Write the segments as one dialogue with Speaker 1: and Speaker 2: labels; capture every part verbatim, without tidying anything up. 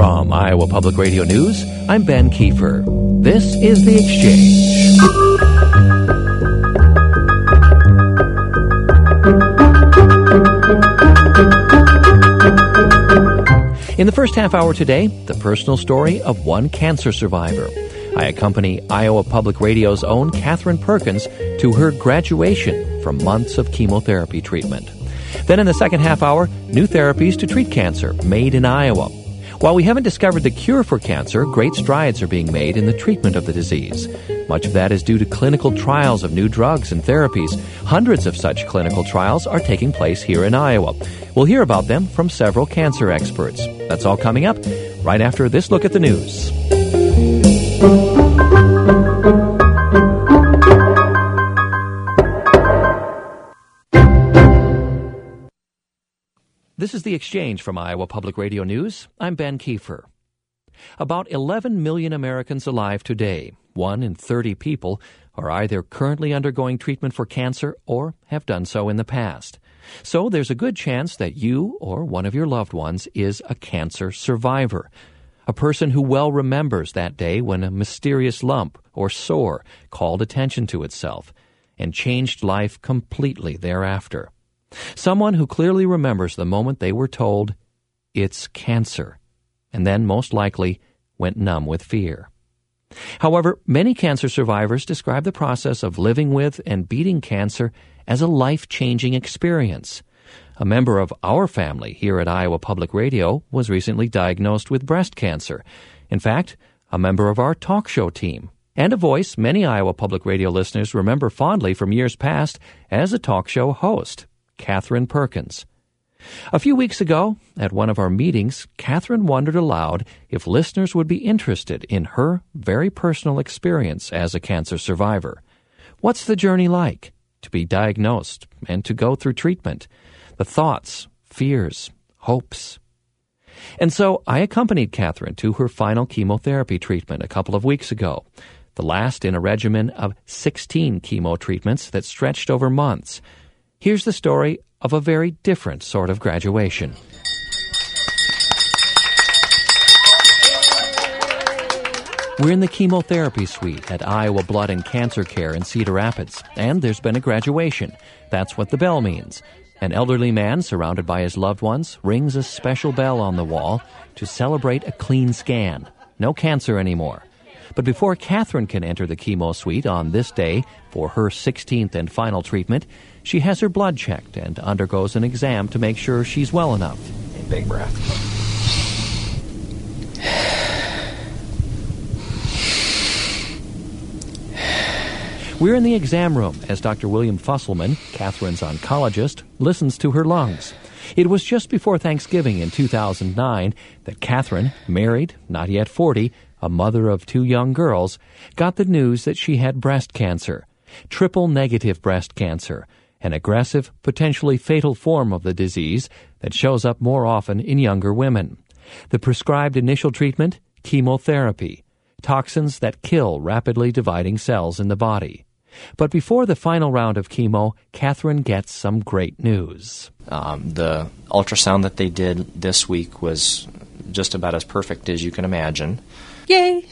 Speaker 1: From Iowa Public Radio News, I'm Ben Kiefer. This is The Exchange. In the first half hour today, the personal story of one cancer survivor. I accompany Iowa Public Radio's own Catherine Perkins to her graduation from months of chemotherapy treatment. Then in the second half hour, new therapies to treat cancer made in Iowa. While we haven't discovered the cure for cancer, great strides are being made in the treatment of the disease. Much of that is due to clinical trials of new drugs and therapies. Hundreds of such clinical trials are taking place here in Iowa. We'll hear about them from several cancer experts. That's all coming up right after this look at the news. This is The Exchange from Iowa Public Radio News. I'm Ben Kiefer. About eleven million Americans alive today. One in thirty people are either currently undergoing treatment for cancer or have done so in the past. So there's a good chance that you or one of your loved ones is a cancer survivor. A person who well remembers that day when a mysterious lump or sore called attention to itself and changed life completely thereafter. Someone who clearly remembers the moment they were told, it's cancer, and then most likely went numb with fear. However, many cancer survivors describe the process of living with and beating cancer as a life-changing experience. A member of our family here at Iowa Public Radio was recently diagnosed with breast cancer. In fact, a member of our talk show team, and a voice many Iowa Public Radio listeners remember fondly from years past as a talk show host, Catherine Perkins. A few weeks ago, at one of our meetings, Catherine wondered aloud if listeners would be interested in her very personal experience as a cancer survivor. What's the journey like? To be diagnosed and to go through treatment. The thoughts, fears, hopes. And so I accompanied Catherine to her final chemotherapy treatment a couple of weeks ago, the last in a regimen of sixteen chemo treatments that stretched over months. Here's the story of a very different sort of graduation. We're in the chemotherapy suite at Iowa Blood and Cancer Care in Cedar Rapids, and there's been a graduation. That's what the bell means. An elderly man surrounded by his loved ones rings a special bell on the wall to celebrate a clean scan. No cancer anymore. But before Catherine can enter the chemo suite on this day for her sixteenth and final treatment, she has her blood checked and undergoes an exam to make sure she's well enough.
Speaker 2: Big breath.
Speaker 1: We're in the exam room as Doctor William Fusselman, Catherine's oncologist, listens to her lungs. It was just before Thanksgiving in two thousand nine that Catherine, married, not yet forty, a mother of two young girls, got the news that she had breast cancer, triple-negative breast cancer, an aggressive, potentially fatal form of the disease that shows up more often in younger women. The prescribed initial treatment, chemotherapy, toxins that kill rapidly dividing cells in the body. But before the final round of chemo, Catherine gets some great news.
Speaker 2: Um, the ultrasound that they did this week was just about as perfect as you can imagine.
Speaker 3: Yay!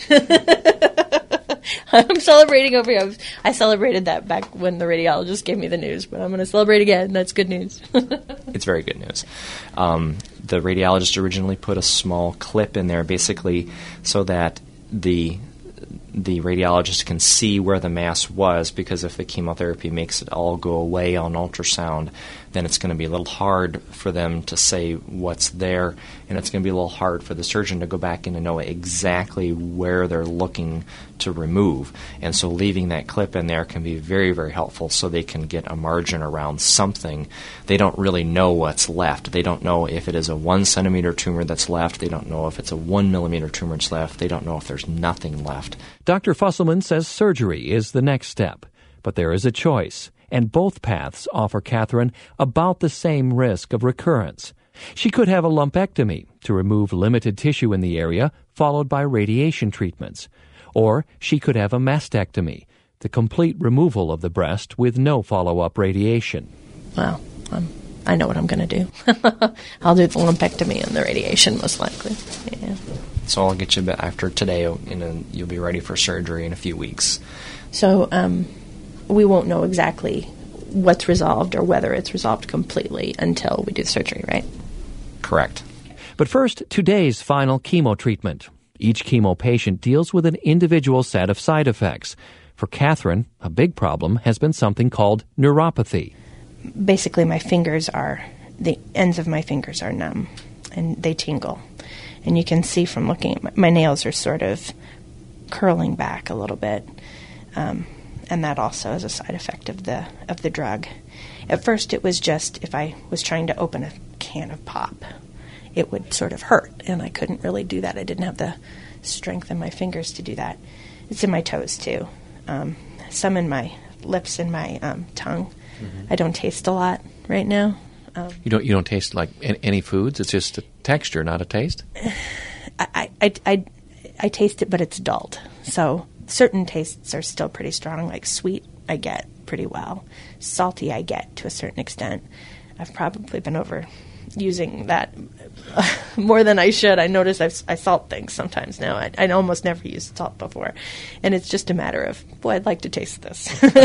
Speaker 3: I'm celebrating over here. I, was, I celebrated that back when the radiologist gave me the news, but I'm going to celebrate again. That's good news.
Speaker 2: It's very good news. Um, the radiologist originally put a small clip in there basically so that the the radiologist can see where the mass was, because if the chemotherapy makes it all go away on ultrasound, then it's going to be a little hard for them to say what's there, and it's going to be a little hard for the surgeon to go back in and know exactly where they're looking to remove. And so leaving that clip in there can be very, very helpful so they can get a margin around something. They don't really know what's left. They don't know if it is a one centimeter tumor that's left. They don't know if it's a one millimeter tumor that's left. They don't know if there's nothing left.
Speaker 1: Doctor Fusselman says surgery is the next step, but there is a choice, and both paths offer Catherine about the same risk of recurrence. She could have a lumpectomy to remove limited tissue in the area, followed by radiation treatments. Or she could have a mastectomy, the complete removal of the breast with no follow-up radiation.
Speaker 3: Well, um, I know what I'm going to do. I'll do the lumpectomy and the radiation, most likely. Yeah.
Speaker 2: So I'll get you back after today, and you'll be ready for surgery in a few weeks.
Speaker 3: So um, we won't know exactly what's resolved or whether it's resolved completely until we do the surgery, right?
Speaker 2: Correct.
Speaker 1: But first, today's final chemo treatment. Each chemo patient deals with an individual set of side effects. For Catherine, a big problem has been something called neuropathy.
Speaker 3: Basically, my fingers are, the ends of my fingers are numb, and they tingle. And you can see from looking at my, my nails are sort of curling back a little bit. Um, and that also is a side effect of the of the drug. At first, it was just if I was trying to open a can of pop, it would sort of hurt, and I couldn't really do that. I didn't have the strength in my fingers to do that. It's in my toes, too. Um, some in my lips and my um, tongue. Mm-hmm. I don't taste a lot right now. Um,
Speaker 1: you don't you don't taste like any foods? It's just a texture, not a taste?
Speaker 3: I, I, I, I taste it, but it's dulled. So certain tastes are still pretty strong, like sweet I get pretty well. Salty I get to a certain extent. I've probably been overusing that more than I should. I notice I've, I salt things sometimes now. I, I almost never used salt before. And it's just a matter of, boy, I'd like to taste this.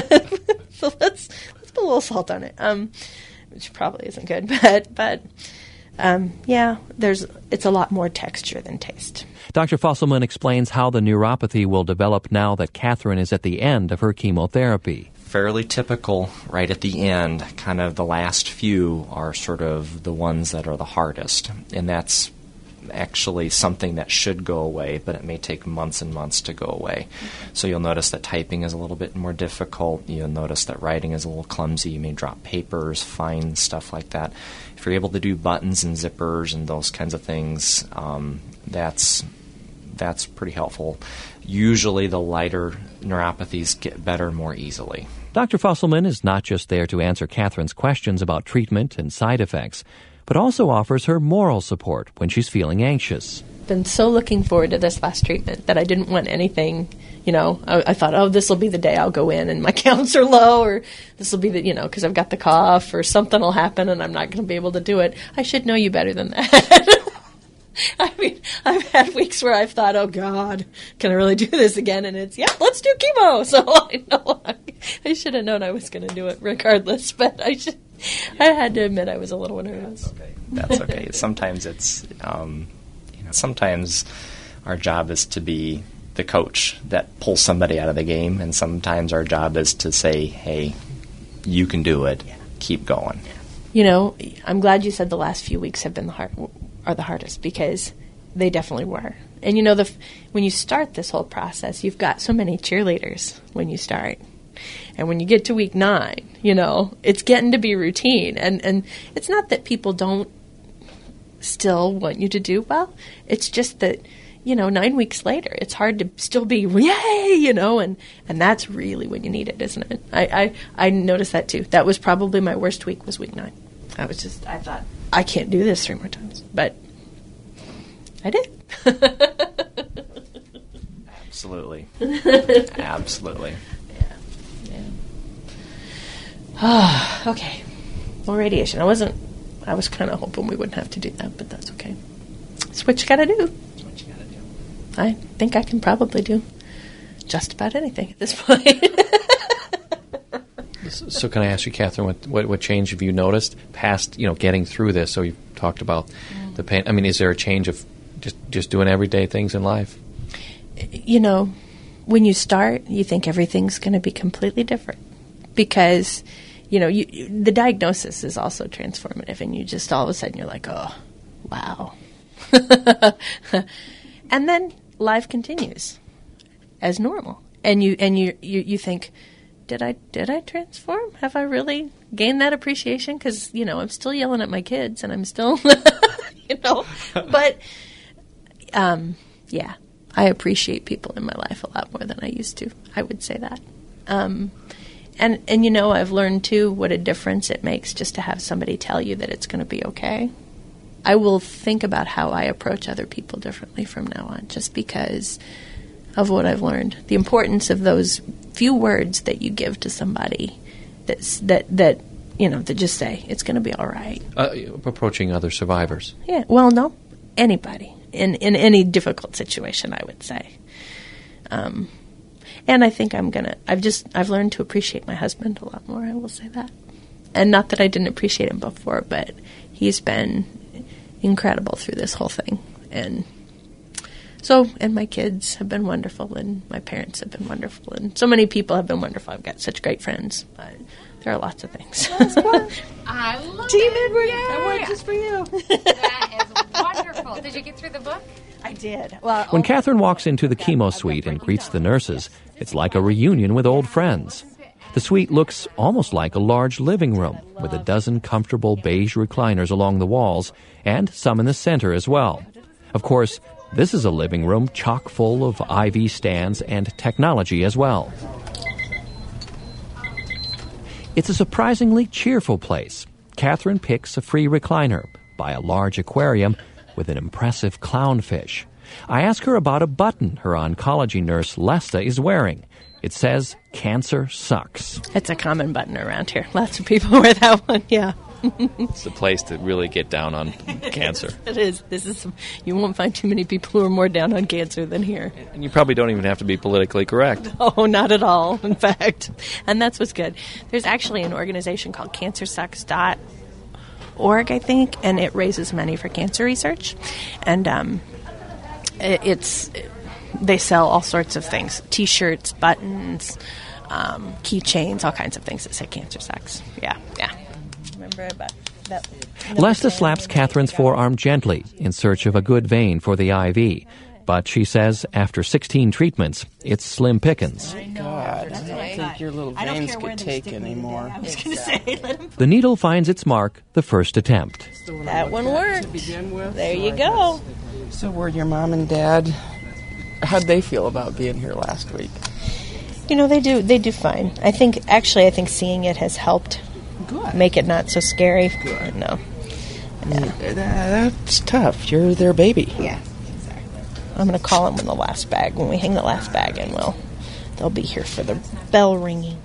Speaker 3: So let's, let's put a little salt on it, um, which probably isn't good. But, but um, yeah, there's it's a lot more texture than taste.
Speaker 1: Doctor Fosselman explains how the neuropathy will develop now that Catherine is at the end of her chemotherapy.
Speaker 2: Fairly typical right at the end. Kind of the last few are sort of the ones that are the hardest. And that's actually something that should go away, but it may take months and months to go away. So you'll notice that typing is a little bit more difficult. You'll notice that writing is a little clumsy. You may drop papers, find stuff like that. If you're able to do buttons and zippers and those kinds of things, um, that's that's pretty helpful. Usually the lighter neuropathies get better more easily.
Speaker 1: Doctor Fosselman is not just there to answer Catherine's questions about treatment and side effects, but also offers her moral support when she's feeling anxious.
Speaker 3: Been so looking forward to this last treatment that I didn't want anything, you know, I, I thought, oh, this will be the day I'll go in and my counts are low, or this will be the, you know, because I've got the cough, or something will happen and I'm not going to be able to do it. I should know you better than that. I mean, I've had weeks where I've thought, oh, God, can I really do this again? And it's, yeah, let's do chemo. So I know I, I should have known I was going to do it regardless, but I should, I had to admit I was a little nervous.
Speaker 2: That's okay. That's okay. Sometimes it's, um, you know, sometimes our job is to be the coach that pulls somebody out of the game, and sometimes our job is to say, hey, you can do it. Yeah. Keep going. Yeah.
Speaker 3: You know, I'm glad you said the last few weeks have been the hard are the hardest, because they definitely were. And you know, the when you start this whole process, you've got so many cheerleaders when you start. And when you get to week nine, you know, it's getting to be routine. And, and it's not that people don't still want you to do well. It's just that, you know, nine weeks later, it's hard to still be, yay, you know, and, and that's really when you need it, isn't it? I, I, I noticed that too. That was probably my worst week, was week nine. I was just, I thought, I can't do this three more times. But I did.
Speaker 2: Absolutely. Absolutely.
Speaker 3: Yeah. Yeah. Okay. More radiation. I wasn't, I was kind of hoping we wouldn't have to do that, but that's okay. It's what you got to do.
Speaker 2: It's what you got to do.
Speaker 3: I think I can probably do just about anything at this point.
Speaker 1: So can I ask you, Catherine, what, what what change have you noticed past, you know, getting through this? So you've talked about mm. the pain. I mean, is there a change of just, just doing everyday things in life?
Speaker 3: You know, when you start, you think everything's going to be completely different because, you know, you, you, the diagnosis is also transformative, and you just all of a sudden you're like, oh, wow. And then life continues as normal, and you and you you, you think, Did I did I transform? Have I really gained that appreciation? Because, you know, I'm still yelling at my kids, and I'm still, you know. But, um, yeah, I appreciate people in my life a lot more than I used to. I would say that. Um, and, and, you know, I've learned, too, what a difference it makes just to have somebody tell you that it's going to be okay. I will think about how I approach other people differently from now on, just because of what I've learned. The importance of those few words that you give to somebody that's, that, that, you know, that just say, it's going to be all right.
Speaker 1: Uh, approaching other survivors.
Speaker 3: Yeah, well, no, anybody. in, in any difficult situation, I would say. Um, and I think I'm going to, I've just, I've learned to appreciate my husband a lot more, I will say that. And not that I didn't appreciate him before, but he's been incredible through this whole thing. And so, and my kids have been wonderful, and my parents have been wonderful, and so many people have been wonderful. I've got such great friends, but there are lots of things.
Speaker 4: I love
Speaker 3: Team
Speaker 4: it.
Speaker 3: Edward,
Speaker 4: Yay.
Speaker 3: I want this for you.
Speaker 4: That is wonderful. Did you get through the book?
Speaker 3: I did. Well,
Speaker 1: When Catherine walks into the chemo suite and greets the nurses, it's like a reunion with old friends. The suite looks almost like a large living room, with a dozen comfortable beige recliners along the walls, and some in the center as well. Of course, this is a living room chock full of I V stands and technology as well. It's a surprisingly cheerful place. Catherine picks a free recliner by a large aquarium with an impressive clownfish. I ask her about a button her oncology nurse Lesta is wearing. It says, "Cancer sucks."
Speaker 3: it's a common button around here. Lots of people wear that one, yeah.
Speaker 1: It's the place to really get down on cancer.
Speaker 3: It is. This is. You won't find too many people who are more down on cancer than here.
Speaker 1: And you probably don't even have to be politically correct.
Speaker 3: Oh, not at all, in fact. And that's what's good. There's actually an organization called cancer sucks dot org, I think, and it raises money for cancer research. And um, it, it's they sell all sorts of things: T-shirts, buttons, um, keychains, all kinds of things that say "Cancer sucks." Yeah, yeah. Remember about that?
Speaker 1: Lesta slaps Catherine's forearm gently in search of a good vein for the I V. But she says after sixteen treatments, it's slim pickings.
Speaker 5: God, I don't think your little veins could take anymore.
Speaker 3: I was going to say, let him.
Speaker 1: The needle finds its mark the first attempt.
Speaker 3: That one worked.
Speaker 5: With,
Speaker 3: There
Speaker 5: so
Speaker 3: you
Speaker 5: I
Speaker 3: go.
Speaker 5: guess- So were your mom and dad, how'd they feel about being here last week?
Speaker 3: You know, they do. They do fine. I think. Actually, I think seeing it has helped
Speaker 5: Good.
Speaker 3: make it not so scary.
Speaker 5: Good.
Speaker 3: No.
Speaker 5: Yeah. That's tough. You're their baby.
Speaker 3: Yeah. I'm going to call them when the last bag, when we hang the last bag in, well, they'll be here for the bell ringing.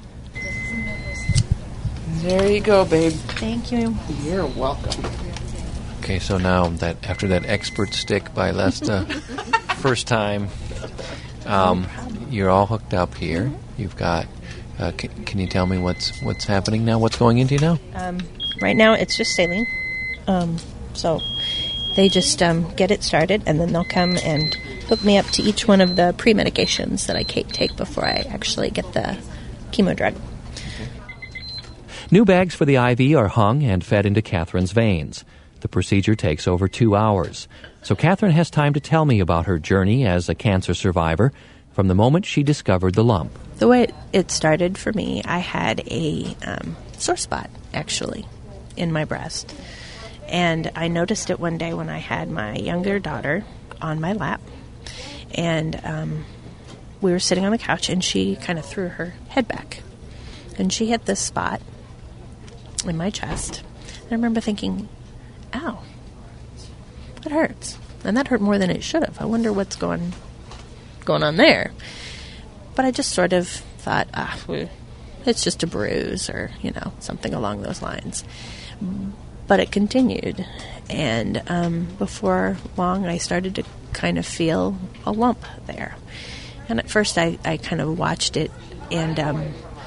Speaker 5: There you go, babe.
Speaker 3: Thank you.
Speaker 5: You're welcome.
Speaker 1: Okay, so now that after that expert stick by Lesta, first time, um, you're all hooked up here. You've got. Uh, can, can you tell me what's what's happening now? What's going into you now?
Speaker 3: Um, right now, it's just saline. Um, so they just um, get it started, and then they'll come and hook me up to each one of the pre-medications that I take before I actually get the chemo drug.
Speaker 1: New bags for the I V are hung and fed into Catherine's veins. The procedure takes over two hours. So Catherine has time to tell me about her journey as a cancer survivor from the moment she discovered the lump.
Speaker 3: The way it, it started for me, I had a um, sore spot, actually, in my breast. And I noticed it one day when I had my younger daughter on my lap. And um, we were sitting on the couch, and she kind of threw her head back. And she hit this spot in my chest. And I remember thinking, ow, that hurts. And that hurt more than it should have. I wonder what's going going on there. But I just sort of thought, ah, it's just a bruise or, you know, something along those lines. But it continued. And um, before long, I started to kind of feel a lump there. And at first, I, I kind of watched it. And, um,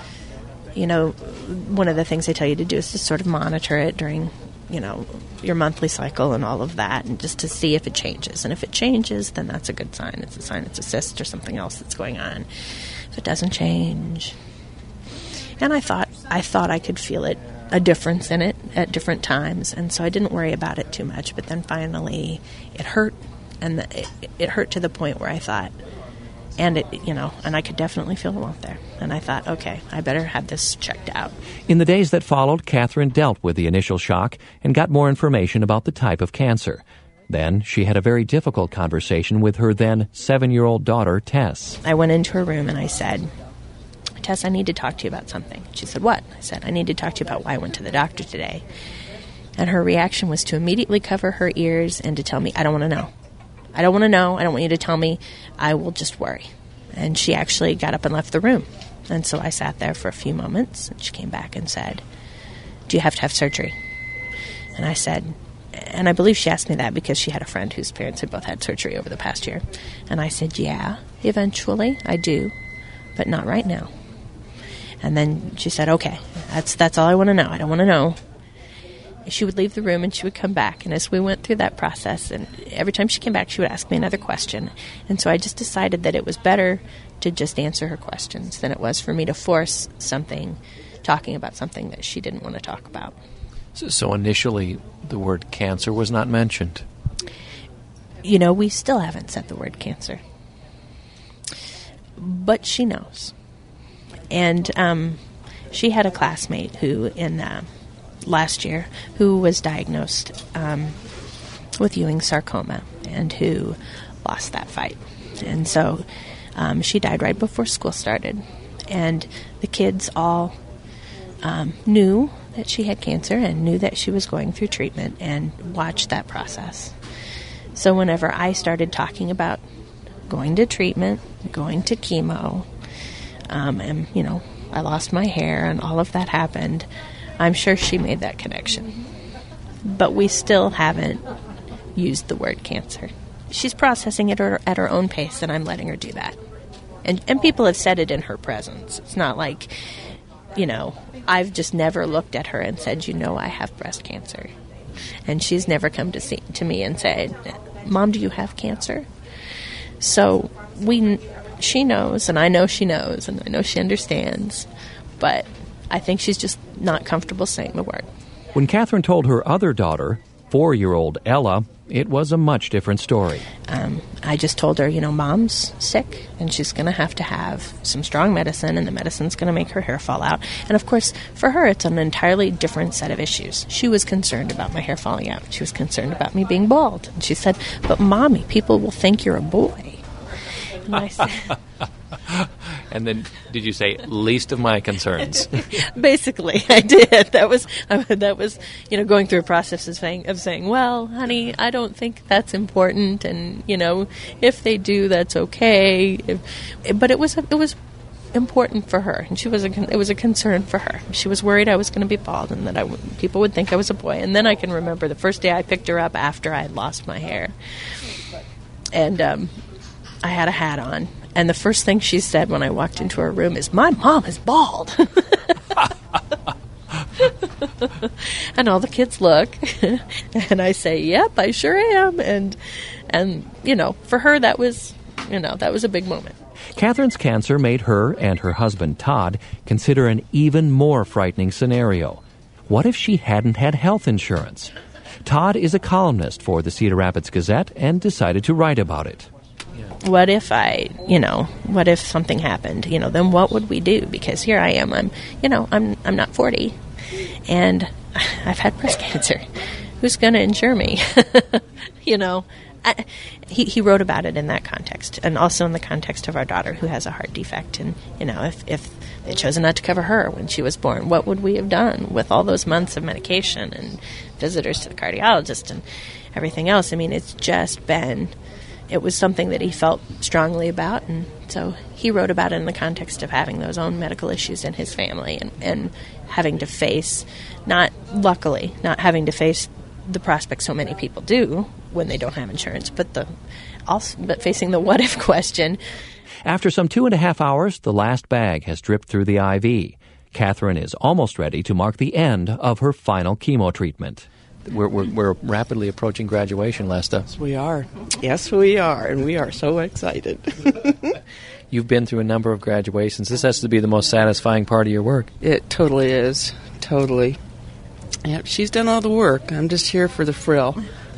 Speaker 3: you know, one of the things they tell you to do is to sort of monitor it during, you know, your monthly cycle and all of that, and just to see if it changes. And if it changes, then that's a good sign. It's a sign it's a cyst or something else that's going on. If it doesn't change, and I thought I thought I could feel it, a difference in it at different times, and so I didn't worry about it too much. But then finally, it hurt, and the, it, it hurt to the point where I thought, and it, you know, and I could definitely feel the lump there. And I thought, okay, I better have this checked out.
Speaker 1: In the days that followed, Catherine dealt with the initial shock and got more information about the type of cancer. Then she had a very difficult conversation with her then seven-year-old daughter, Tess.
Speaker 3: I went into her room and I said, Tess, I need to talk to you about something. She said, what? I said, I need to talk to you about why I went to the doctor today. And her reaction was to immediately cover her ears and to tell me, I don't want to know. I don't want to know. I don't want you to tell me. I will just worry. And she actually got up and left the room. And so I sat there for a few moments, and she came back and said, do you have to have surgery? And I said, and I believe she asked me that because she had a friend whose parents had both had surgery over the past year. And I said, yeah, eventually I do, but not right now. And then she said, okay, that's that's all I want to know. I don't want to know. She would leave the room and she would come back. And as we went through that process, and every time she came back, she would ask me another question. And so I just decided that it was better to just answer her questions than it was for me to force something, talking about something that she didn't want to talk about.
Speaker 1: So, so initially, the word cancer was not mentioned.
Speaker 3: You know, we still haven't said the word cancer. But she knows. And um, she had a classmate who, in uh, last year, who was diagnosed um, with Ewing's sarcoma and who lost that fight. And so um, she died right before school started. And the kids all um, knew that she had cancer and knew that she was going through treatment and watched that process. So whenever I started talking about going to treatment, going to chemo, um, and, you know, I lost my hair and all of that happened, I'm sure she made that connection. But we still haven't used the word cancer. She's processing it at her own pace, and I'm letting her do that. And and people have said it in her presence. It's not like, you know, I've just never looked at her and said, you know, I have breast cancer. And she's never come to see to me and said, Mom, do you have cancer? So we, she knows, and I know she knows, and I know she understands, but I think she's just not comfortable saying the word.
Speaker 1: When Catherine told her other daughter, four-year-old Ella, it was a much different story.
Speaker 3: Um, I just told her, you know, Mom's sick, and she's going to have to have some strong medicine, and the medicine's going to make her hair fall out. And, of course, for her, it's an entirely different set of issues. She was concerned about my hair falling out. She was concerned about me being bald. And she said, but, Mommy, people will think you're a boy. And I said...
Speaker 1: And then did you say, least of my concerns?
Speaker 3: Basically, I did. That was uh, that was you know going through a process of saying of saying, well, honey, I don't think that's important, and you know, if they do, that's okay. If, but it was it was important for her, and she was a it was a concern for her. She was worried I was going to be bald, and that I w- people would think I was a boy. And then I can remember the first day I picked her up after I had lost my hair, and um, I had a hat on. And the first thing she said when I walked into her room is, my mom is bald. And all the kids look. And I say, yep, I sure am. And, and you know, for her, that was, you know, that was a big moment.
Speaker 1: Catherine's cancer made her and her husband, Todd, consider an even more frightening scenario. What if she hadn't had health insurance? Todd is a columnist for the Cedar Rapids Gazette and decided to write about it.
Speaker 3: What if I, you know, what if something happened? You know, then what would we do? Because here I am, I'm, you know, I'm I'm not forty, and I've had breast cancer. Who's going to insure me? You know, I, he he wrote about it in that context, and also in the context of our daughter who has a heart defect. And you know, if if they'd chosen not to cover her when she was born, what would we have done with all those months of medication and visitors to the cardiologist and everything else? I mean, it's just been. It was something that he felt strongly about, and so he wrote about it in the context of having those own medical issues in his family and, and having to face, not luckily, not having to face the prospect so many people do when they don't have insurance, but the also, but facing the what if question.
Speaker 1: After some two and a half hours, the last bag has dripped through the I V. Catherine is almost ready to mark the end of her final chemo treatment. We're, we're, we're rapidly approaching graduation, Lesta.
Speaker 5: Yes, we are. Yes, we are, and we are so excited.
Speaker 1: You've been through a number of graduations. This has to be the most satisfying part of your work.
Speaker 5: It totally is. Totally. Yep, she's done all the work. I'm just here for the frill.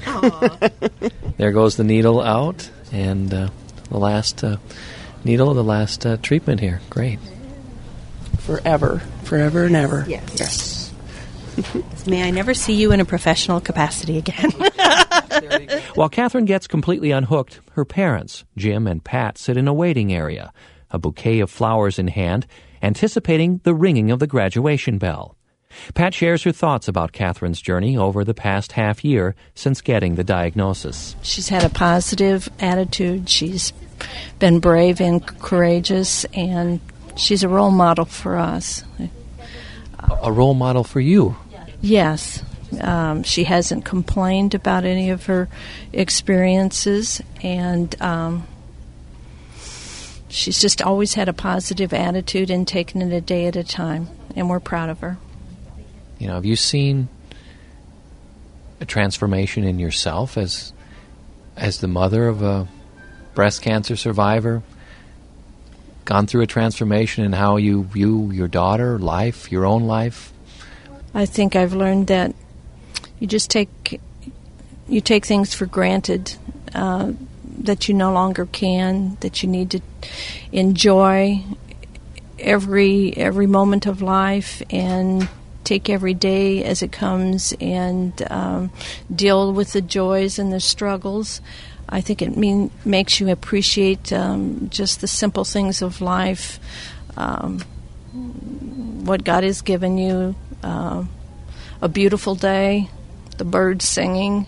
Speaker 1: There goes the needle out, and uh, the last uh, needle of the last uh, treatment here. Great.
Speaker 5: Forever. Forever and ever.
Speaker 3: Yes.
Speaker 5: Yes.
Speaker 3: May I never see you in a professional capacity again.
Speaker 1: While Catherine gets completely unhooked, her parents, Jim and Pat, sit in a waiting area, a bouquet of flowers in hand, anticipating the ringing of the graduation bell. Pat shares her thoughts about Catherine's journey over the past half year since getting the diagnosis.
Speaker 6: She's had a positive attitude. She's been brave and courageous, and she's a role model for us.
Speaker 1: A role model for you?
Speaker 6: Yes, Um, she hasn't complained about any of her experiences, and um, she's just always had a positive attitude and taken it a day at a time, and we're proud of her.
Speaker 1: You know, have you seen a transformation in yourself as as the mother of a breast cancer survivor? Gone through a transformation in how you view your daughter, life, your own life?
Speaker 6: I think I've learned that you just take you take things for granted, uh, that you no longer can, that you need to enjoy every every moment of life and take every day as it comes, and um, deal with the joys and the struggles. I think it mean, makes you appreciate um, just the simple things of life, um, what God has given you, uh, a beautiful day, the birds singing,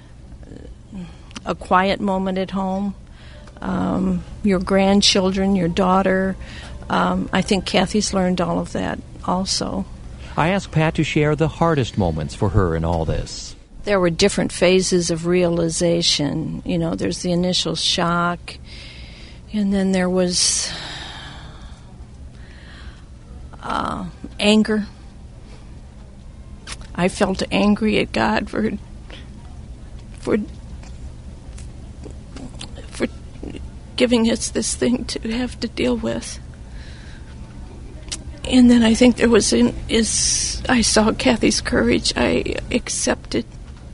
Speaker 6: a quiet moment at home, um, your grandchildren, your daughter. Um, I think Kathy's learned all of that also.
Speaker 1: I asked Pat to share the hardest moments for her in all this.
Speaker 6: There were different phases of realization. You know, there's the initial shock, and then there was uh, anger. I felt angry at God for for for giving us this thing to have to deal with. And then I think there was an, is I saw Kathy's courage. I accepted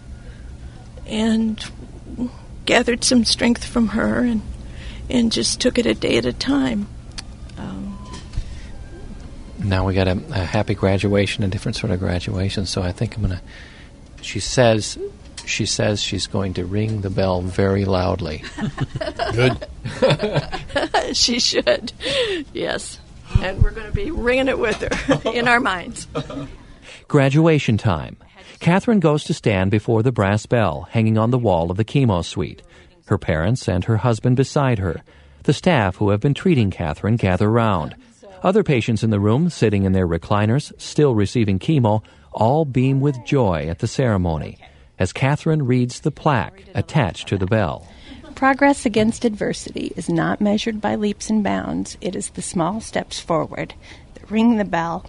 Speaker 6: and gathered some strength from her, and and just took it a day at a time. Um,
Speaker 1: now we got a, a happy graduation, a different sort of graduation. So I think I'm gonna. She says, she says she's going to ring the bell very loudly.
Speaker 7: Good.
Speaker 6: She should. Yes. And we're going to be ringing it with her in our minds.
Speaker 1: Graduation time. Catherine goes to stand before the brass bell hanging on the wall of the chemo suite. Her parents and her husband beside her. The staff who have been treating Catherine gather round. Other patients in the room, sitting in their recliners, still receiving chemo, all beam with joy at the ceremony as Catherine reads the plaque attached to the bell.
Speaker 8: Progress against adversity is not measured by leaps and bounds. It is the small steps forward that ring the bell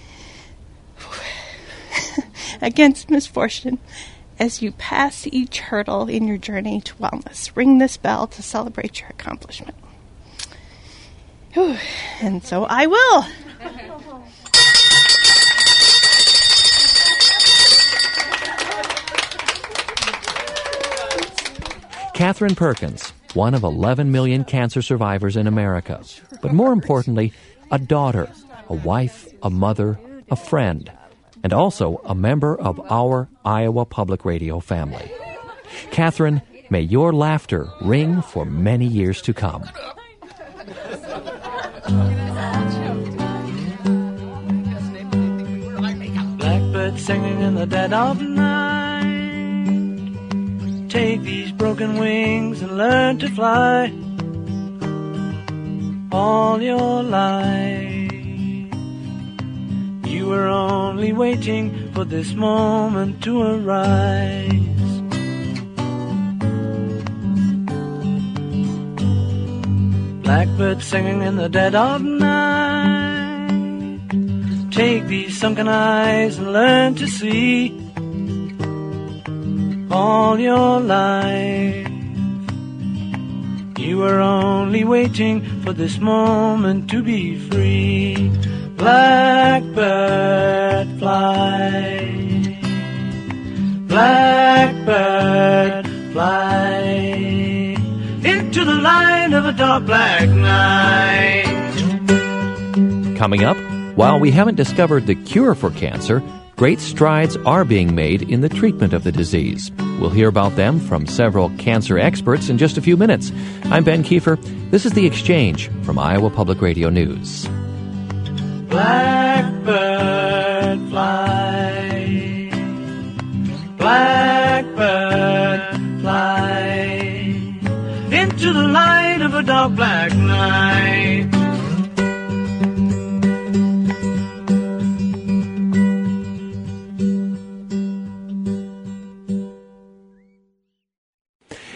Speaker 8: against misfortune as you pass each hurdle in your journey to wellness. Ring this bell to celebrate your accomplishment. Whew. And so I will.
Speaker 1: Catherine Perkins, one of eleven million cancer survivors in America, but more importantly, a daughter, a wife, a mother, a friend, and also a member of our Iowa Public Radio family. Catherine, may your laughter ring for many years to come.
Speaker 9: Blackbird singing in the dead of night. Take these broken wings and learn to fly all your life. You were only waiting for this moment to arise. Blackbird singing in the dead of night. Take these sunken eyes and learn to see all your life. You were only waiting for this moment to be free. Blackbird fly, blackbird fly, into the light of a dark black night.
Speaker 1: Coming up, while we haven't discovered the cure for cancer, great strides are being made in the treatment of the disease. We'll hear about them from several cancer experts in just a few minutes. I'm Ben Kiefer. This is The Exchange from Iowa Public Radio News.
Speaker 9: Blackbird fly, blackbird fly, into the light of a dark black night.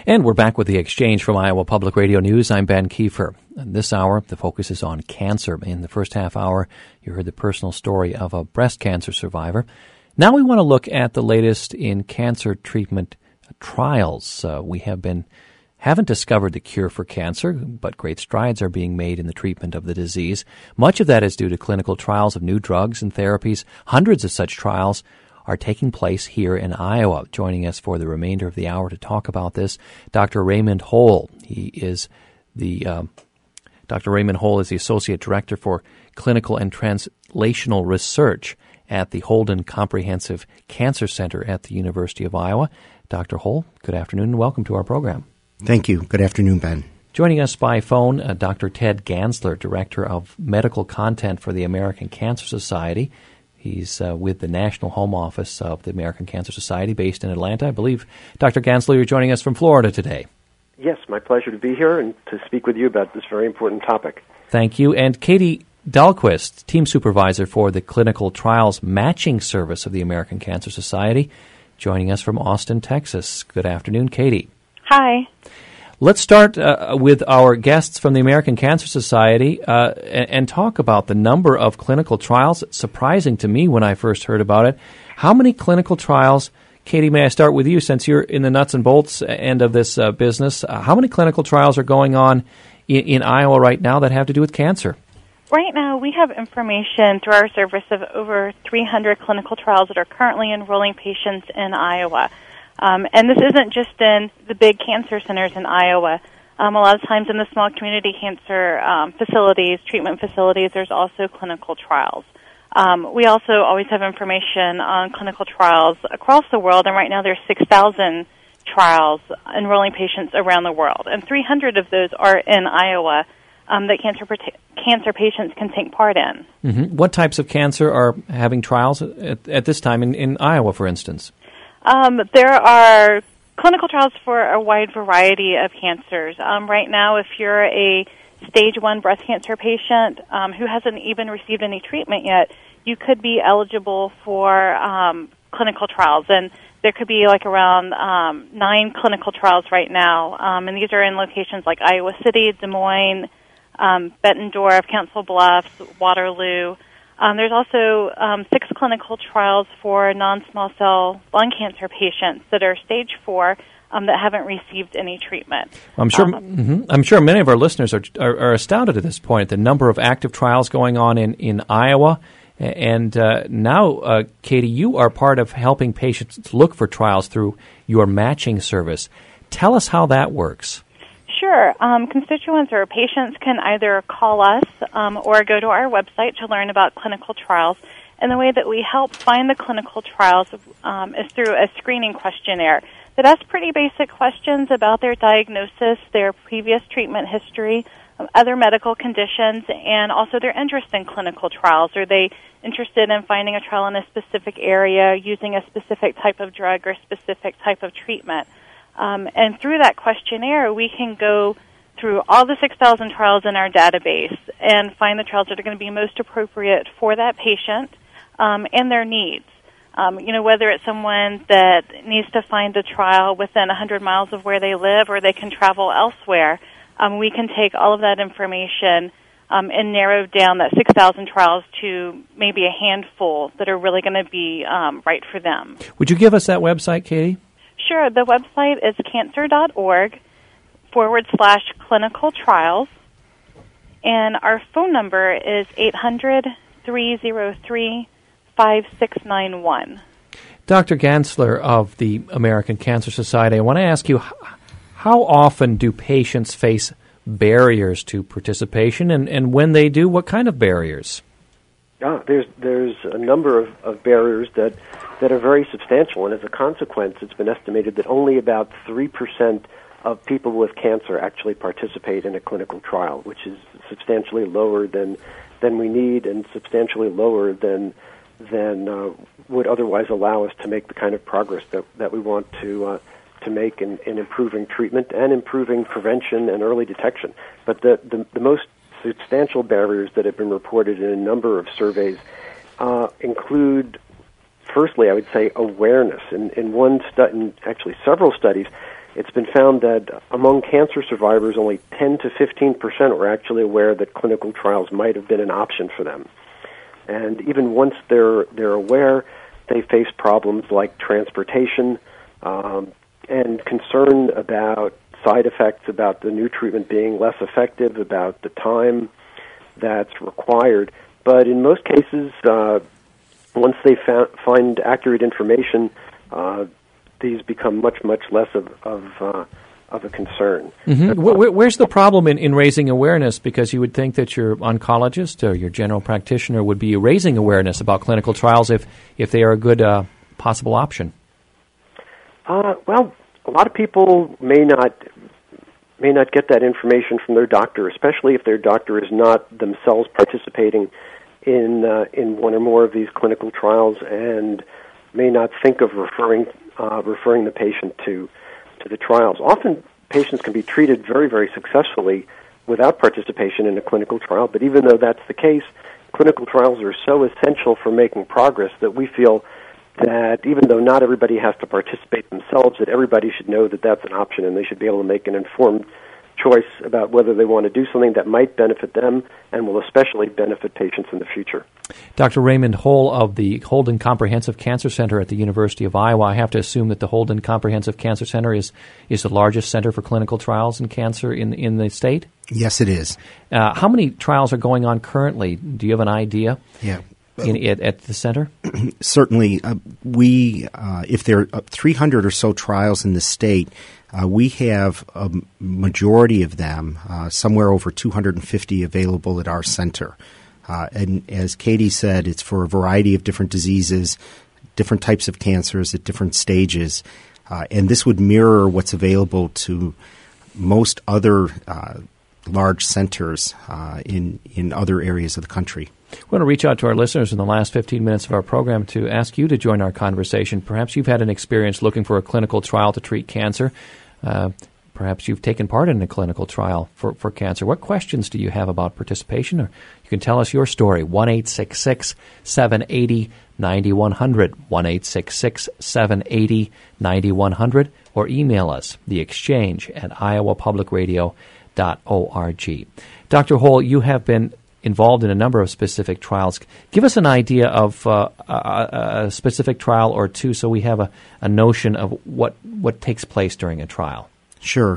Speaker 1: And we're back with the Exchange from Iowa Public Radio News. I'm Ben Kiefer. And this hour, the focus is on cancer. In the first half hour, you heard the personal story of a breast cancer survivor. Now we want to look at the latest in cancer treatment trials. Uh, we have been haven't discovered the cure for cancer, but great strides are being made in the treatment of the disease. Much of that is due to clinical trials of new drugs and therapies. Hundreds of such trials are taking place here in Iowa. Joining us for the remainder of the hour to talk about this, Doctor Raymond Hole. He is the um, Doctor Raymond Hole is the Associate Director for Clinical and Translational Research at the Holden Comprehensive Cancer Center at the University of Iowa. Doctor Hole, good afternoon and welcome to our program.
Speaker 7: Thank you. Good afternoon, Ben.
Speaker 1: Joining us by phone, uh, Doctor Ted Gansler, Director of Medical Content for the American Cancer Society. He's uh, with the National Home Office of the American Cancer Society based in Atlanta. I believe, Doctor Gansler, you're joining us from Florida today.
Speaker 10: Yes, my pleasure to be here and to speak with you about this very important topic.
Speaker 1: Thank you. And Katie Dahlquist, Team Supervisor for the Clinical Trials Matching Service of the American Cancer Society, joining us from Austin, Texas. Good afternoon, Katie.
Speaker 11: Hi.
Speaker 1: Let's start uh, with our guests from the American Cancer Society uh, and, and talk about the number of clinical trials. It's surprising to me when I first heard about it. How many clinical trials, Katie, may I start with you since you're in the nuts and bolts end of this uh, business. Uh, how many clinical trials are going on in, in Iowa right now that have to do with cancer?
Speaker 11: Right now, we have information through our service of over three hundred clinical trials that are currently enrolling patients in Iowa. Um, and this isn't just in the big cancer centers in Iowa. Um, a lot of times in the small community cancer um, facilities, treatment facilities, there's also clinical trials. Um, we also always have information on clinical trials across the world, and right now there's six thousand trials enrolling patients around the world, and three hundred of those are in Iowa um, that cancer cancer patients can take part in.
Speaker 1: Mm-hmm. What types of cancer are having trials at, at this time in, in Iowa, for instance?
Speaker 11: Um, there are clinical trials for a wide variety of cancers. Um, right now, if you're a stage one breast cancer patient um, who hasn't even received any treatment yet, you could be eligible for um, clinical trials. And there could be like around um, nine clinical trials right now. Um, and these are in locations like Iowa City, Des Moines, um, Bettendorf, Council Bluffs, Waterloo. Um, there's also um, six clinical trials for non-small cell lung cancer patients that are stage four um, that haven't received any treatment.
Speaker 1: I'm sure.
Speaker 11: Um,
Speaker 1: mm-hmm, I'm sure many of our listeners are, are are astounded at this point. The number of active trials going on in in Iowa, and uh, now, uh, Katie, you are part of helping patients look for trials through your matching service. Tell us how that works.
Speaker 11: Sure. Um, constituents or patients can either call us um, or go to our website to learn about clinical trials. And the way that we help find the clinical trials um, is through a screening questionnaire that asks pretty basic questions about their diagnosis, their previous treatment history, um, other medical conditions, and also their interest in clinical trials. Are they interested in finding a trial in a specific area, using a specific type of drug or specific type of treatment? Um, and through that questionnaire, we can go through all the six thousand trials in our database and find the trials that are going to be most appropriate for that patient um, and their needs. Um, you know, whether it's someone that needs to find a trial within one hundred miles of where they live or they can travel elsewhere, um, we can take all of that information um, and narrow down that six thousand trials to maybe a handful that are really going to be um, right for them.
Speaker 1: Would you give us that website, Katie?
Speaker 11: Sure. The website is cancer.org forward slash clinical trials. And our phone number is eight hundred, three oh three, five six nine one.
Speaker 1: Doctor Gansler of the American Cancer Society, I want to ask you, how often do patients face barriers to participation? And, and when they do, what kind of barriers?
Speaker 10: Ah, there's there's a number of, of barriers that, that are very substantial, and as a consequence, it's been estimated that only about three percent of people with cancer actually participate in a clinical trial, which is substantially lower than than we need and substantially lower than than uh, would otherwise allow us to make the kind of progress that, that we want to uh, to make in, in improving treatment and improving prevention and early detection. But the, the, the most substantial barriers that have been reported in a number of surveys uh, include, firstly, I would say awareness. In, in one study, actually several studies, it's been found that among cancer survivors, only ten to fifteen percent were actually aware that clinical trials might have been an option for them. And even once they're they're aware, they face problems like transportation um, and concern about side effects, about the new treatment being less effective, about the time that's required. But in most cases, uh, once they fa- find accurate information, uh, these become much, much less of of, uh, of a concern.
Speaker 1: Mm-hmm. Where, where's the problem in, in raising awareness? Because you would think that your oncologist or your general practitioner would be raising awareness about clinical trials if, if they are a good uh, possible option.
Speaker 10: Uh, well, a lot of people may not may not get that information from their doctor, especially if their doctor is not themselves participating in uh, in one or more of these clinical trials, and may not think of referring uh, referring the patient to to the trials. Often, patients can be treated very, very successfully without participation in a clinical trial. But even though that's the case, clinical trials are so essential for making progress that we feel that even though not everybody has to participate themselves, that everybody should know that that's an option, and they should be able to make an informed choice about whether they want to do something that might benefit them and will especially benefit patients in the future.
Speaker 1: Doctor Raymond Hole of the Holden Comprehensive Cancer Center at the University of Iowa. I have to assume that the Holden Comprehensive Cancer Center is, is the largest center for clinical trials in cancer in, in the state?
Speaker 7: Yes, it is.
Speaker 1: Uh, how many trials are going on currently? Do you have an idea?
Speaker 7: Yeah.
Speaker 1: In, at, at the center?
Speaker 7: Certainly. Uh, we, uh, if there are three hundred or so trials in the state, uh, we have a majority of them, uh, somewhere over two hundred fifty available at our center. Uh, and as Katie said, it's for a variety of different diseases, different types of cancers at different stages. Uh, and this would mirror what's available to most other uh, large centers uh, in, in other areas of the country.
Speaker 1: We want to reach out to our listeners in the last fifteen minutes of our program to ask you to join our conversation. Perhaps you've had an experience looking for a clinical trial to treat cancer. Uh, perhaps you've taken part in a clinical trial for, for cancer. What questions do you have about participation? Or you can tell us your story. one eight six six, seven eight zero, nine one zero zero. one eight six six, seven eight zero, nine one zero zero. Or email us, the exchange at iowa public radio dot org. Doctor Hole, you have been involved in a number of specific trials. Give us an idea of uh, a, a specific trial or two so we have a, a notion of what, what takes place during a trial.
Speaker 7: Sure.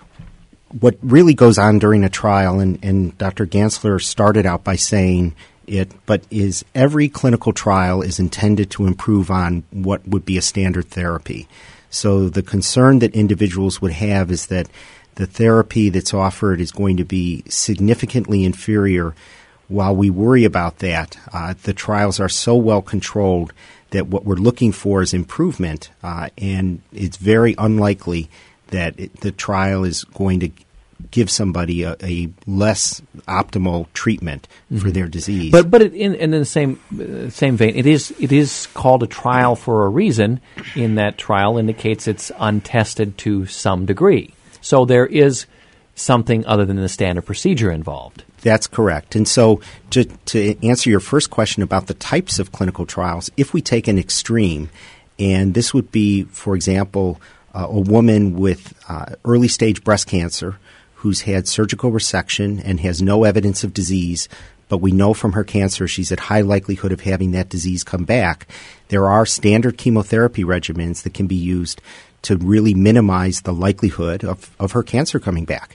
Speaker 7: What really goes on during a trial, and, and Doctor Gansler started out by saying it, but is every clinical trial is intended to improve on what would be a standard therapy. So the concern that individuals would have is that the therapy that's offered is going to be significantly inferior. While we worry about that, uh, the trials are so well controlled that what we're looking for is improvement, uh, and it's very unlikely that it, the trial is going to give somebody a, a less optimal treatment mm-hmm. for their disease.
Speaker 1: But but it, in, in the same uh, same vein, it is it is called a trial for a reason. In that trial indicates it's untested to some degree. So there is something other than the standard procedure involved.
Speaker 7: That's correct. And so to, to answer your first question about the types of clinical trials, if we take an extreme, and this would be, for example, uh, a woman with uh, early-stage breast cancer who's had surgical resection and has no evidence of disease, but we know from her cancer she's at high likelihood of having that disease come back, there are standard chemotherapy regimens that can be used to really minimize the likelihood of, of her cancer coming back.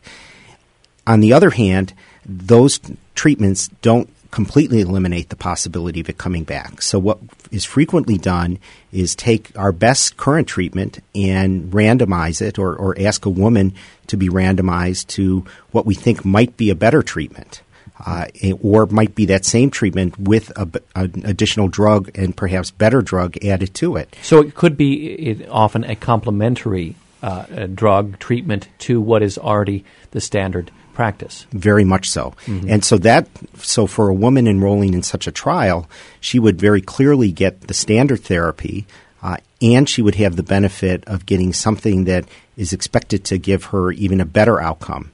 Speaker 7: On the other hand, those treatments don't completely eliminate the possibility of it coming back. So what is frequently done is take our best current treatment and randomize it, or, or ask a woman to be randomized to what we think might be a better treatment. Uh, or might be that same treatment with a, an additional drug and perhaps better drug added to it.
Speaker 1: So it could be it, often a complementary uh, a drug treatment to what is already the standard practice.
Speaker 7: Very much so. Mm-hmm. And so that, so for a woman enrolling in such a trial, she would very clearly get the standard therapy, uh, and she would have the benefit of getting something that is expected to give her even a better outcome.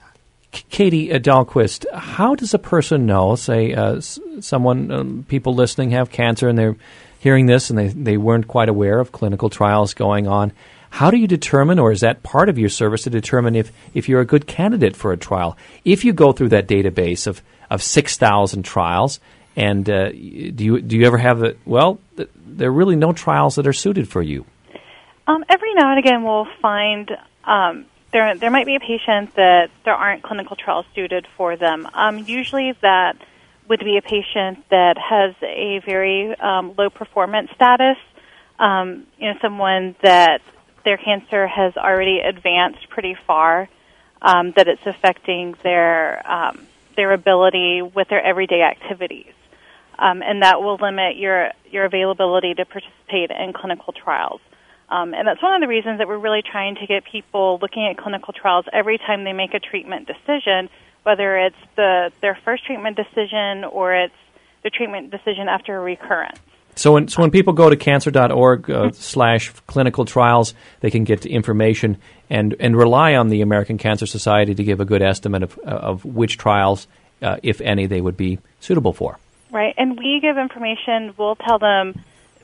Speaker 1: Katie Dahlquist, how does a person know, say uh, s- someone, um, people listening have cancer and they're hearing this and they, they weren't quite aware of clinical trials going on, How do you determine, or is that part of your service to determine if, if you're a good candidate for a trial? If you go through that database of, of six thousand trials, and uh, do you do you ever have a, well, th- there are really no trials that are suited for you?
Speaker 11: Um, every now and again we'll find um, there there might be a patient that there aren't clinical trials suited for them. Um, usually that would be a patient that has a very um, low performance status, um, you know, someone that their cancer has already advanced pretty far, um, that it's affecting their um, their ability with their everyday activities. Um, and that will limit your, your availability to participate in clinical trials. Um, and that's one of the reasons that we're really trying to get people looking at clinical trials every time they make a treatment decision, whether it's the their first treatment decision or it's the treatment decision after a recurrence.
Speaker 1: So when, so when people go to cancer dot org uh, slash clinical trials, they can get information and, and rely on the American Cancer Society to give a good estimate of, of which trials, uh, if any, they would be suitable for.
Speaker 11: Right, and we give information. We'll tell them,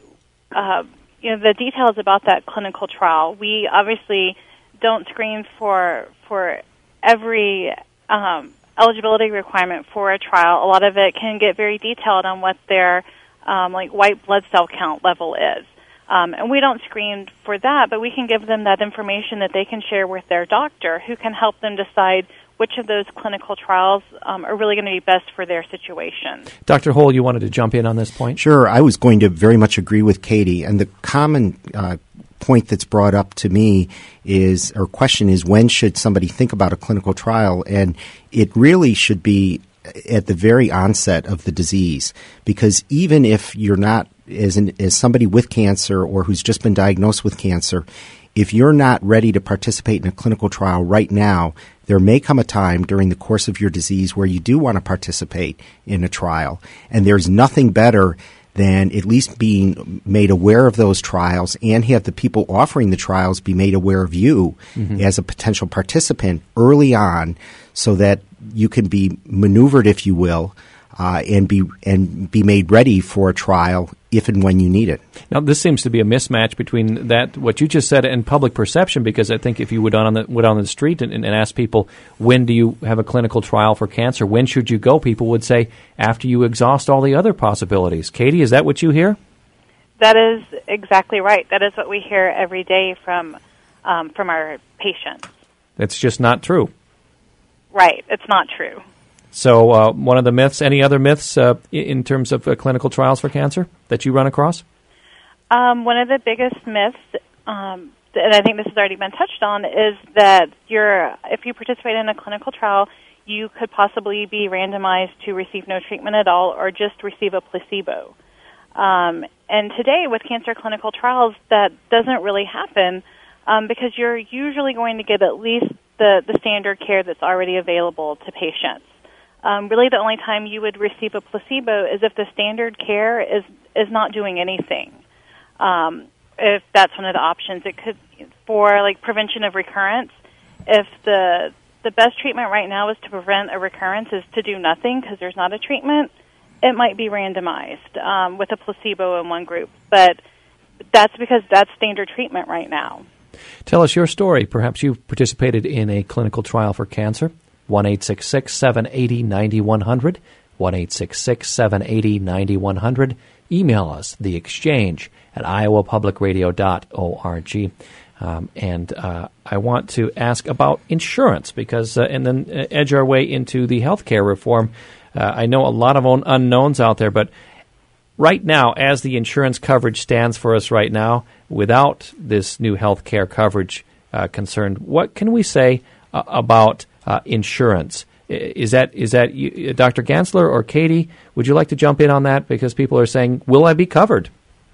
Speaker 11: uh, you know, the details about that clinical trial. We obviously don't screen for for every um, eligibility requirement for a trial. A lot of it can get very detailed on what their um, like white blood cell count level is, um, and we don't screen for that. But we can give them that information that they can share with their doctor, who can help them decide which of those clinical trials um, are really going to be best for their situation.
Speaker 1: Doctor Hole, you wanted to jump in on this point?
Speaker 7: Sure. I was going to very much agree with Katie. And the common uh, point that's brought up to me is, or question is, when should somebody think about a clinical trial? And it really should be at the very onset of the disease, because even if you're not, as, an, as somebody with cancer or who's just been diagnosed with cancer, if you're not ready to participate in a clinical trial right now, there may come a time during the course of your disease where you do want to participate in a trial. And there's nothing better than at least being made aware of those trials and have the people offering the trials be made aware of you mm-hmm. as a potential participant early on, so that you can be maneuvered, if you will, uh, and be and be made ready for a trial if and when you need it.
Speaker 1: Now, this seems to be a mismatch between that, what you just said, and public perception, because I think if you went on the, went on the street and, and asked people, when do you have a clinical trial for cancer, when should you go, people would say, after you exhaust all the other possibilities. Katie, is that what you hear?
Speaker 11: That is exactly right. That is what we hear every day from um, from our patients.
Speaker 1: That's just not true.
Speaker 11: Right. It's not true.
Speaker 1: So uh, one of the myths, any other myths uh, in terms of uh, clinical trials for cancer that you run across?
Speaker 11: Um, one of the biggest myths, um, and I think this has already been touched on, is that you're, if you participate in a clinical trial, you could possibly be randomized to receive no treatment at all or just receive a placebo. Um, and today with cancer clinical trials, that doesn't really happen um, because you're usually going to get at least the, the standard care that's already available to patients. Um, really, the only time you would receive a placebo is if the standard care is is not doing anything. Um, if that's one of the options, it could for like prevention of recurrence. If the the best treatment right now is to prevent a recurrence is to do nothing because there's not a treatment, it might be randomized um, with a placebo in one group. But that's because that's standard treatment right now.
Speaker 1: Tell us your story. Perhaps you've participated in a clinical trial for cancer. one eight six six, seven eight zero, nine one zero zero, one eight six six, seven eight zero, nine one zero zero. Email us, the exchange at iowa public radio dot org. Um, and uh, I want to ask about insurance, because, uh, and then uh, edge our way into the healthcare reform. Uh, I know a lot of unknowns out there, but right now, as the insurance coverage stands for us right now, without this new healthcare coverage uh, concerned, what can we say uh, about uh, insurance? Is that is that you, Doctor Gansler or Katie? Would you like to jump in on that? Because people are saying, will I be covered?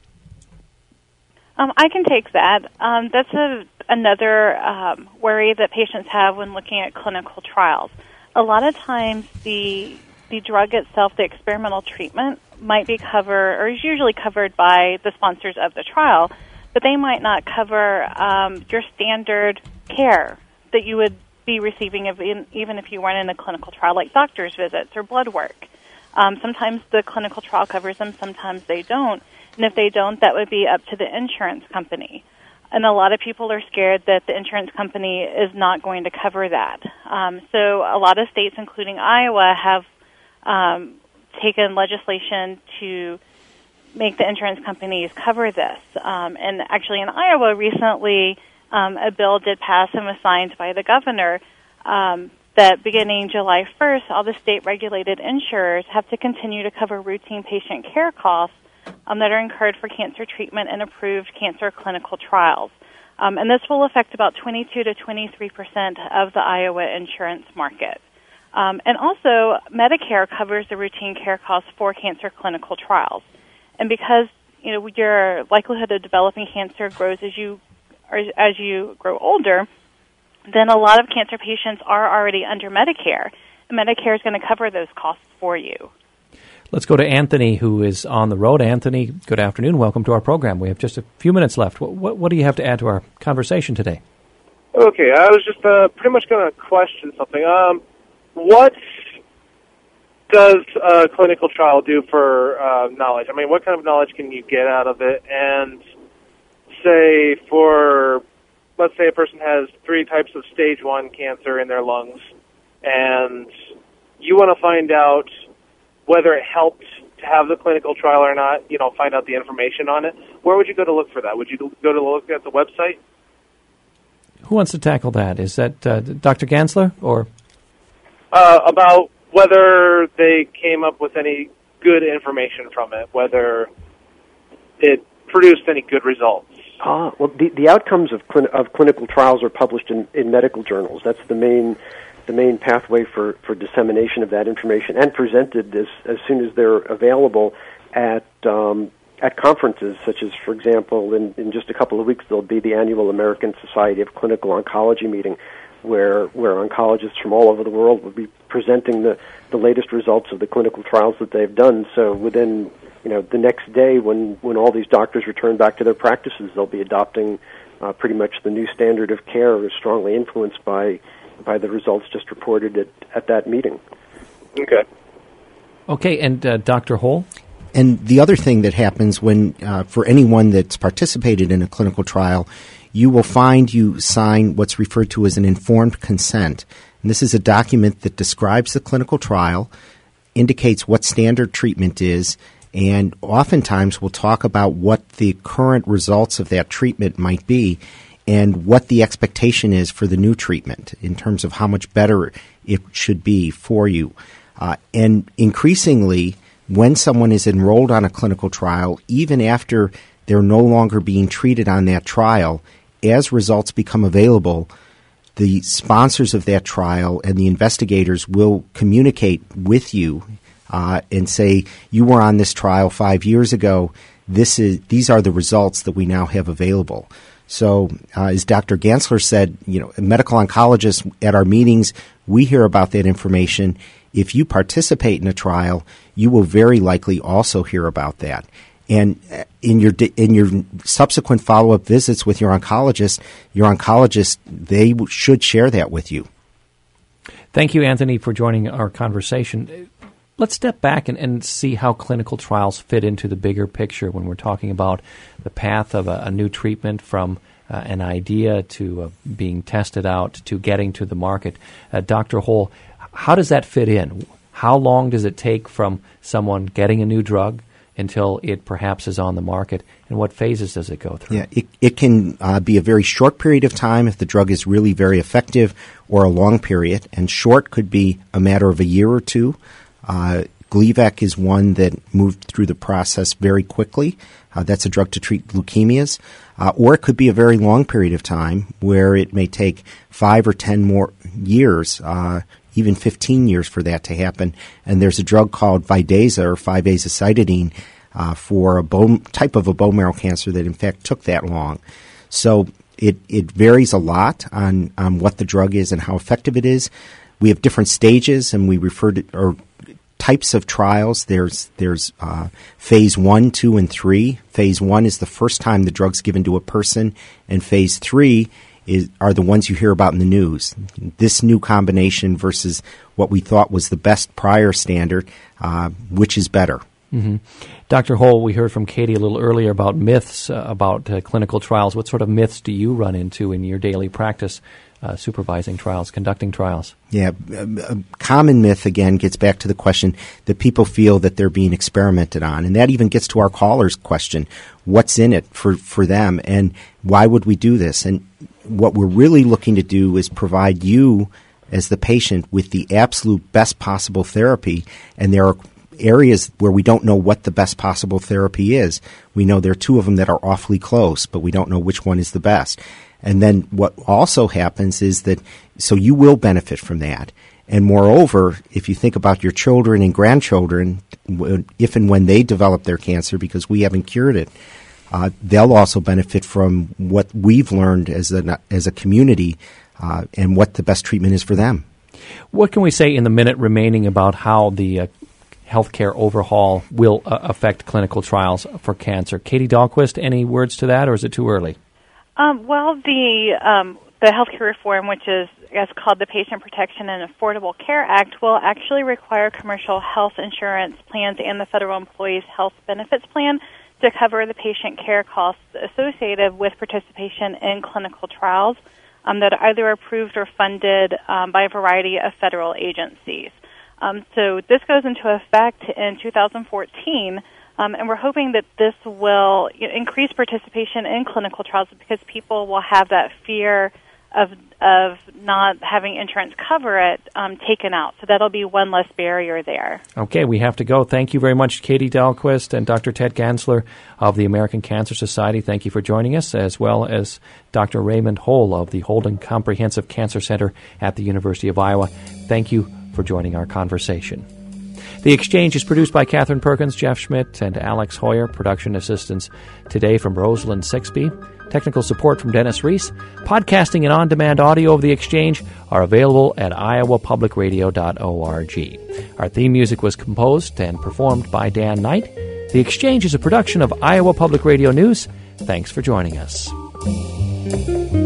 Speaker 11: Um, I can take that. Um, that's a, another um, worry that patients have when looking at clinical trials. A lot of times the the drug itself, the experimental treatment, might be covered, or is usually covered by the sponsors of the trial, but they might not cover um, your standard care that you would be receiving if, even if you weren't in a clinical trial, like doctor's visits or blood work. Um, sometimes the clinical trial covers them, sometimes they don't. And if they don't, that would be up to the insurance company. and a lot of people are scared that the insurance company is not going to cover that. Um, so a lot of states, including Iowa, have um, taken legislation to make the insurance companies cover this. Um, and actually in Iowa recently, um, a bill did pass and was signed by the governor um, that beginning July first, all the state-regulated insurers have to continue to cover routine patient care costs um, that are incurred for cancer treatment and approved cancer clinical trials. Um, and this will affect about twenty-two to twenty-three percent of the Iowa insurance market. Um, and also, Medicare covers the routine care costs for cancer clinical trials. And because you know your likelihood of developing cancer grows as you or as you grow older, then a lot of cancer patients are already under Medicare, and Medicare is going to cover those costs for you.
Speaker 1: Let's go to Anthony, who is on the road. Anthony, good afternoon. Welcome to our program. We have just a few minutes left. What, what, what do you have to add to our conversation today?
Speaker 12: Okay, I was just uh, pretty much going to question something. Um, what does a clinical trial do for uh, knowledge? I mean, what kind of knowledge can you get out of it? And say for, let's say a person has three types of stage one cancer in their lungs, and you want to find out whether it helped to have the clinical trial or not, you know, find out the information on it. Where would you go to look for that? Would you go to look at the website?
Speaker 1: Who wants to tackle that? Is that uh, Doctor Gansler or?
Speaker 12: Uh, about whether they came up with any good information from it, whether it produced any good results.
Speaker 10: Ah, well, the, the outcomes of, clin- of clinical trials are published in, in medical journals. That's the main the main pathway for, for dissemination of that information, and presented as, as soon as they're available at um, at conferences, such as, for example, in, in just a couple of weeks, there'll be the annual American Society of Clinical Oncology meeting, where where oncologists from all over the world will be presenting the, the latest results of the clinical trials that they've done. So within you know the next day, when, when all these doctors return back to their practices, they'll be adopting uh, pretty much the new standard of care, is strongly influenced by by the results just reported at, at that meeting.
Speaker 12: Okay.
Speaker 1: Okay, and uh, Doctor Hole?
Speaker 7: And the other thing that happens when, uh, for anyone that's participated in a clinical trial, you will find you sign what's referred to as an informed consent. And this is a document that describes the clinical trial, indicates what standard treatment is, and oftentimes will talk about what the current results of that treatment might be and what the expectation is for the new treatment in terms of how much better it should be for you. Uh, and increasingly, when someone is enrolled on a clinical trial, even after they're no longer being treated on that trial, as results become available, the sponsors of that trial and the investigators will communicate with you uh, and say, you were on this trial five years ago. This is these are the results that we now have available. So, uh, as Doctor Gansler said, you know, medical oncologists at our meetings, we hear about that information. If you participate in a trial, you will very likely also hear about that. And in your in your subsequent follow-up visits with your oncologist, your oncologist, they should share that with you.
Speaker 1: Thank you, Anthony, for joining our conversation. Let's step back and, and see how clinical trials fit into the bigger picture when we're talking about the path of a, a new treatment from uh, an idea to uh, being tested out to getting to the market. Uh, Doctor Hole, how does that fit in? How long does it take from someone getting a new drug until it perhaps is on the market, and what phases does it go through?
Speaker 7: Yeah, it, it can uh, be a very short period of time if the drug is really very effective, or a long period, and short could be a matter of a year or two. Uh, Gleevec is one that moved through the process very quickly. Uh, that's a drug to treat leukemias. Uh, or it could be a very long period of time where it may take five or ten more years, uh, even fifteen years for that to happen. And there's a drug called Vidasa or five azacitidine uh, for a bone type of a bone marrow cancer that in fact took that long. So it, it varies a lot on, on what the drug is and how effective it is. We have different stages, and we refer to or types of trials. There's there's uh, phase one, two, and three. Phase one is the first time the drug's given to a person, and phase three is are the ones you hear about in the news. This new combination versus what we thought was the best prior standard, uh, which is better?
Speaker 1: Mm-hmm. Doctor Hole, we heard from Katie a little earlier about myths uh, about uh, clinical trials. What sort of myths do you run into in your daily practice uh, supervising trials, conducting trials?
Speaker 7: Yeah, a, a common myth, again, gets back to the question that people feel that they're being experimented on. And that even gets to our caller's question, what's in it for, for them and why would we do this? And what we're really looking to do is provide you as the patient with the absolute best possible therapy. And there are areas where we don't know what the best possible therapy is. We know there are two of them that are awfully close, but we don't know which one is the best. And then what also happens is that, so you will benefit from that. And moreover, if you think about your children and grandchildren, if and when they develop their cancer, because we haven't cured it, uh, they'll also benefit from what we've learned as a, as a community uh, and what the best treatment is for them.
Speaker 1: What can we say in the minute remaining about how the uh, healthcare overhaul will uh, affect clinical trials for cancer? Katie Dahlquist, any words to that, or is it too early?
Speaker 11: Um, well, the um, the healthcare reform, which is I guess called the Patient Protection and Affordable Care Act, will actually require commercial health insurance plans and the Federal Employees Health Benefits Plan to cover the patient care costs associated with participation in clinical trials um, that are either approved or funded um, by a variety of federal agencies. Um, so this goes into effect in two thousand fourteen. Um, and we're hoping that this will you know, increase participation in clinical trials because people will have that fear of of not having insurance cover it um, taken out. So that'll be one less barrier there.
Speaker 1: Okay, we have to go. Thank you very much, Katie Dahlquist and Doctor Ted Gansler of the American Cancer Society. Thank you for joining us, as well as Doctor Raymond Hole of the Holden Comprehensive Cancer Center at the University of Iowa. Thank you for joining our conversation. The Exchange is produced by Catherine Perkins, Jeff Schmidt, and Alex Hoyer. Production assistance today from Rosalind Sixby. Technical support from Dennis Reese. Podcasting and on-demand audio of The Exchange are available at iowa public radio dot org. Our theme music was composed and performed by Dan Knight. The Exchange is a production of Iowa Public Radio News. Thanks for joining us.